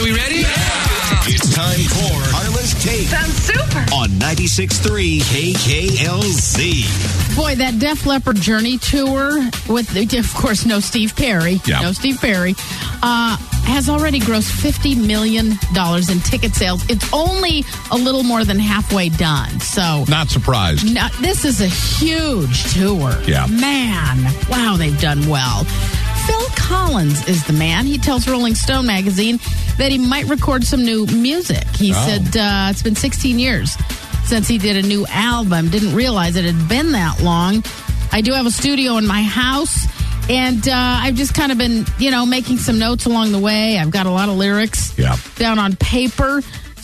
we ready? Yeah. It's time for Carla's Take. Sounds super. On 96.3 KKLZ. Boy, that Def Leppard Journey tour with, of course, no Steve Perry. Yeah. No Steve Perry. Has already grossed $50 million in ticket sales. It's only a little more than halfway done. So Not surprised. this is a huge tour. Yeah. Man, wow, they've done well. Phil Collins is the man. He tells Rolling Stone magazine that he might record some new music. He said it's been 16 years since he did a new album. Didn't realize it had been that long. I do have a studio in my house, and I've just kind of been, making some notes along the way. I've got a lot of lyrics down on paper,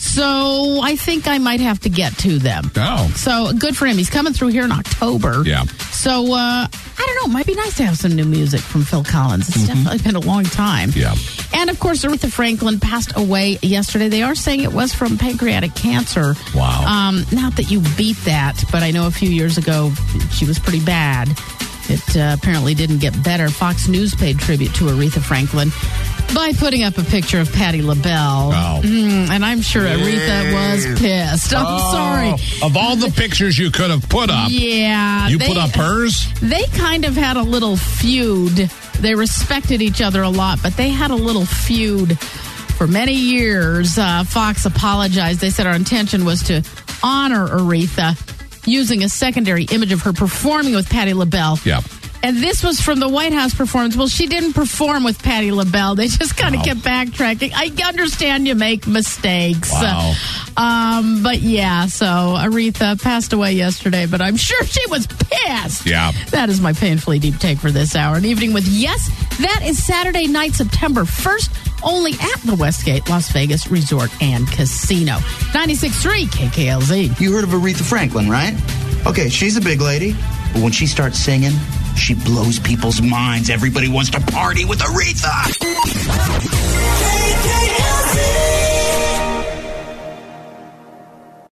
so I think I might have to get to them. Oh. So good for him. He's coming through here in October. Yeah. So, I don't know. It might be nice to have some new music from Phil Collins. It's definitely been a long time. Yeah. And, of course, Aretha Franklin passed away yesterday. They are saying it was from pancreatic cancer. Wow. Not that you beat that, but I know a few years ago she was pretty bad. It apparently didn't get better. Fox News paid tribute to Aretha Franklin by putting up a picture of Patti LaBelle. Oh. And I'm sure Aretha was pissed. I'm sorry. Of all the pictures you could have put up, Yeah. put up hers? They kind of had a little feud. They respected each other a lot, but they had a little feud for many years. Fox apologized. They said our intention was to honor Aretha using a secondary image of her performing with Patti LaBelle. Yeah. And this was from the White House performance. Well, she didn't perform with Patti LaBelle. They just kind of kept backtracking. I understand you make mistakes. Wow. But yeah, so Aretha passed away yesterday, but I'm sure she was pissed. Yeah. That is my painfully deep take for this hour. An Evening with Yes. That is Saturday night, September 1st, only at the Westgate Las Vegas Resort and Casino. 96.3 KKLZ. You heard of Aretha Franklin, right? Okay, she's a big lady, but when she starts singing, she blows people's minds. Everybody wants to party with Aretha.